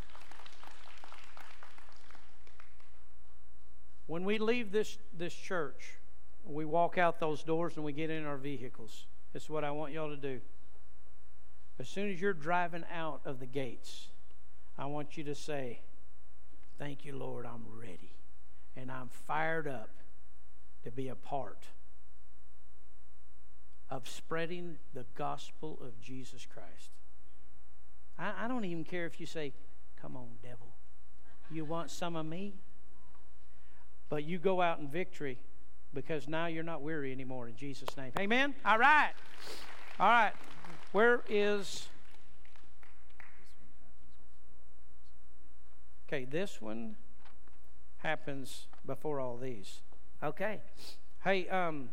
when we leave this, this church, we walk out those doors and we get in our vehicles. This is what I want y'all to do. As soon as you're driving out of the gates, I want you to say, thank you, Lord, I'm ready. And I'm fired up to be a part of spreading the gospel of Jesus Christ. I, I don't even care if you say, come on, devil. You want some of me? But you go out in victory, because now you're not weary anymore in Jesus' name. Amen? All right. All right. Where is... Okay, this one happens before all these. Okay. Hey, um,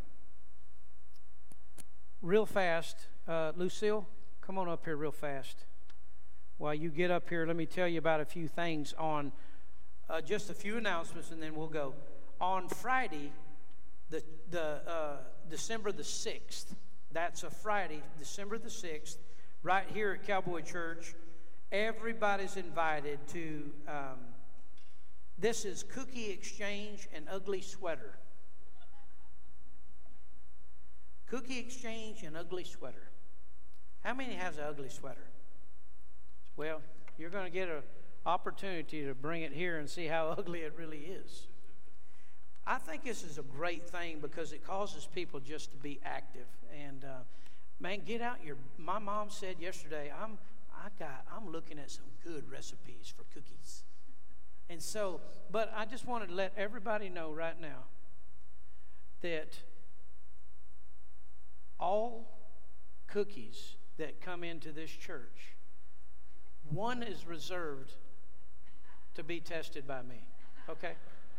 real fast, uh, Lucille, come on up here real fast. While you get up here, let me tell you about a few things on, uh, just a few announcements, and then we'll go. On Friday, the the uh, December the sixth, that's a Friday, December the sixth, right here at Cowboy Church. Everybody's invited to, um, this is Cookie Exchange and Ugly Sweater. Cookie Exchange and Ugly Sweater. How many has an ugly sweater? Well, you're going to get an opportunity to bring it here and see how ugly it really is. I think this is a great thing because it causes people just to be active. And, uh, man, get out your, my mom said yesterday, I'm, I got, I'm looking at some good recipes for cookies. And so, but I just wanted to let everybody know right now that all cookies that come into this church, one is reserved to be tested by me, okay?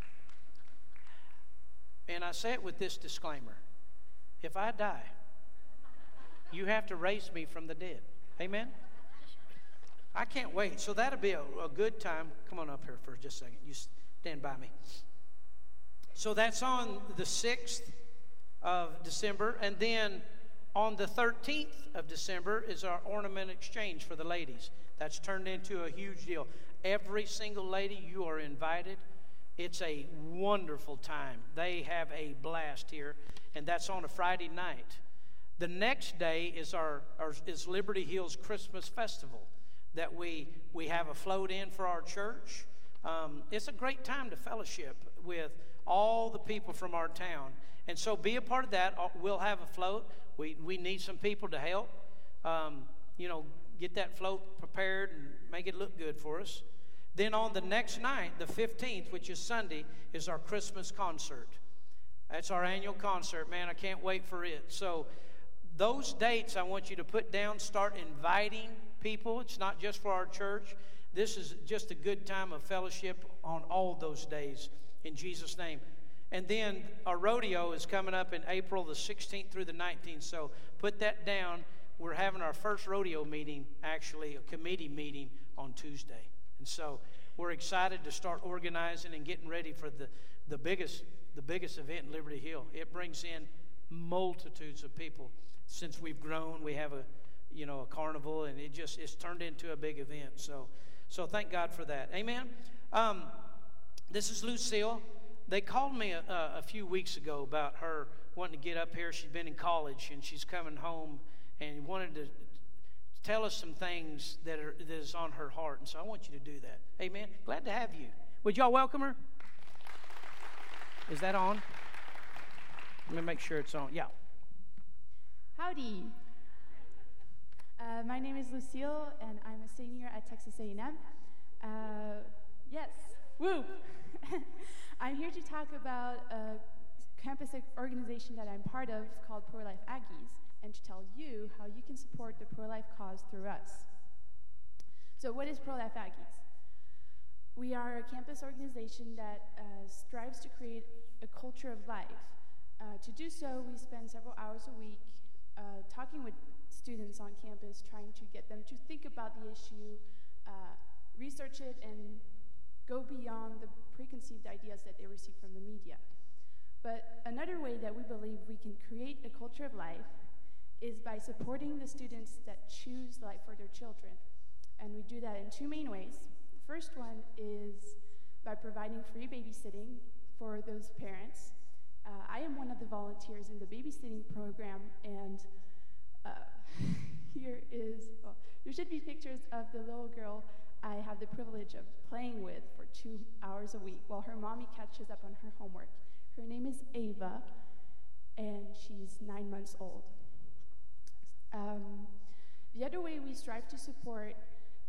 And I say it with this disclaimer. If I die, you have to raise me from the dead. Amen? I can't wait. So that'll be a, a good time. Come on up here for just a second. You stand by me. So that's on the sixth of December. And then on the thirteenth of December is our ornament exchange for the ladies. That's turned into a huge deal. Every single lady, you are invited. It's a wonderful time. They have a blast here, and that's on a Friday night. The next day is our, our is Liberty Hills Christmas Festival that we we have a float in for our church. Um, it's a great time to fellowship with all the people from our town, and so be a part of that. We'll have a float. We we need some people to help. Um, you know, get that float prepared and make it look good for us. Then on the next night, the fifteenth, which is Sunday, is our Christmas concert. That's our annual concert. Man, I can't wait for it. So those dates I want you to put down. Start inviting people. It's not just for our church. This is just a good time of fellowship on all those days in Jesus' name. And then our rodeo is coming up in April the sixteenth through the nineteenth. So put that down. We're having our first rodeo meeting, actually, a committee meeting on Tuesday. And so we're excited to start organizing and getting ready for the, the biggest the biggest event in Liberty Hill. It brings in multitudes of people. Since we've grown, we have a you know a carnival, and it just it's turned into a big event. So so thank God for that. Amen. Um, this is Lucille. They called me a, a, a few weeks ago about her wanting to get up here. She's been in college and she's coming home and wanted to tell us some things that are that is on her heart. And so I want you to do that. Amen. Glad to have you. Would y'all welcome her? Is that on? Let me make sure it's on. Yeah. Howdy. Uh, my name is Lucille, and I'm a senior at Texas A and M. Uh, yes. Woo! I'm here to talk about a campus organization that I'm part of called Pro-Life Aggies, and to tell you how you can support the pro-life cause through us. So what is Pro-Life Aggies? We are a campus organization that uh, strives to create a culture of life. Uh, to do so, we spend several hours a week uh, talking with students on campus, trying to get them to think about the issue, uh, research it, and go beyond the preconceived ideas that they receive from the media. But another way that we believe we can create a culture of life is by supporting the students that choose life for their children. And we do that in two main ways. The first one is by providing free babysitting for those parents. Uh, I am one of the volunteers in the babysitting program, and uh, here is, well, there should be pictures of the little girl I have the privilege of playing with for two hours a week while her mommy catches up on her homework. Her name is Ava, and she's nine months old. Um, the other way we strive to support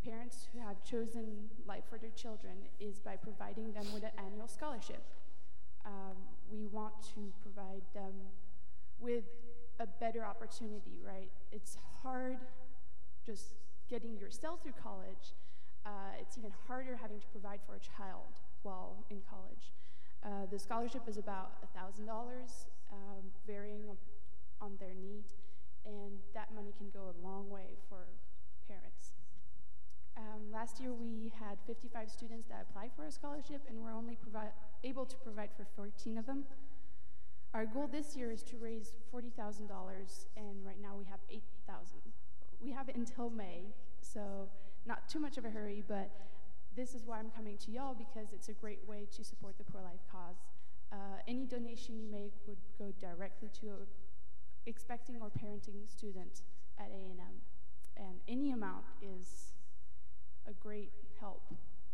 parents who have chosen life for their children is by providing them with an annual scholarship. Um, we want to provide them with a better opportunity, right? It's hard just getting yourself through college. Uh, it's even harder having to provide for a child while in college. Uh, the scholarship is about one thousand dollars, um, varying on their need, and that money can go a long way for parents. Um, last year we had fifty-five students that applied for a scholarship, and we're only provi- able to provide for fourteen of them. Our goal this year is to raise forty thousand dollars, and right now we have eight thousand dollars. We have it until May, so not too much of a hurry, but this is why I'm coming to y'all, because it's a great way to support the pro-life cause. Uh, any donation you make would go directly to a expecting or parenting student at A and M, and any amount is a great help.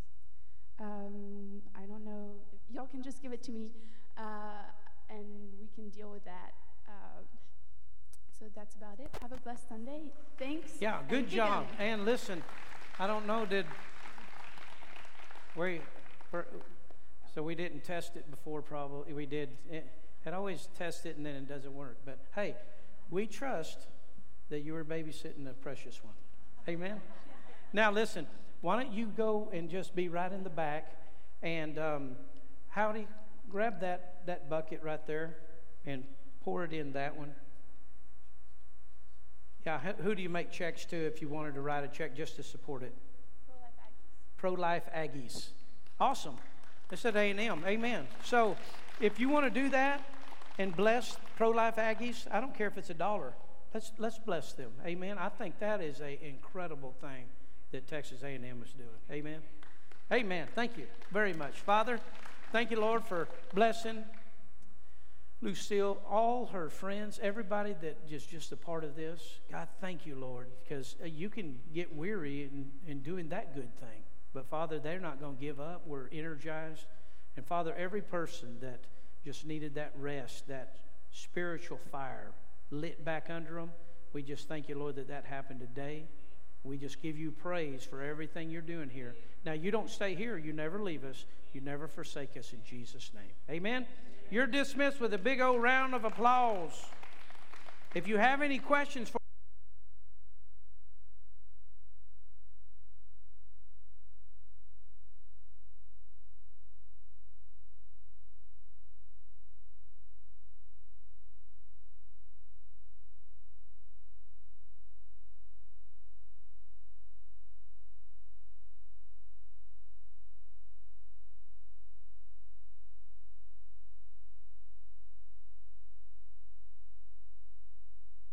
Um, I don't know, if y'all can just give it to me, uh, and we can deal with that. Uh, so that's about it. Have a blessed Sunday. Thanks. Yeah, good and job. again. And listen, I don't know, did, where, where, so we didn't test it before probably. We did, it, I'd always test it and then it doesn't work. But hey, we trust that you were babysitting a precious one. Amen? Now listen, why don't you go and just be right in the back, and um, Howdy, grab that, that bucket right there and pour it in that one. Yeah, who do you make checks to if you wanted to write a check just to support it? Pro-Life Aggies. Pro-Life Aggies. Awesome. It's at A and M. Amen. So if you want to do that and bless Pro-Life Aggies, I don't care if it's a dollar. Let's, let's bless them. Amen. I think that is an incredible thing that Texas A and M is doing. Amen. Amen. Thank you very much. Father, thank you, Lord, for blessing Lucille, all her friends, everybody that is just a part of this. God, thank you, Lord, because you can get weary in, in doing that good thing. But, Father, they're not going to give up. We're energized. And, Father, every person that just needed that rest, that spiritual fire lit back under them, we just thank you, Lord, that that happened today. We just give you praise for everything you're doing here. Now, you don't stay here. You never leave us. You never forsake us, in Jesus' name. Amen? You're dismissed with a big old round of applause. If you have any questions for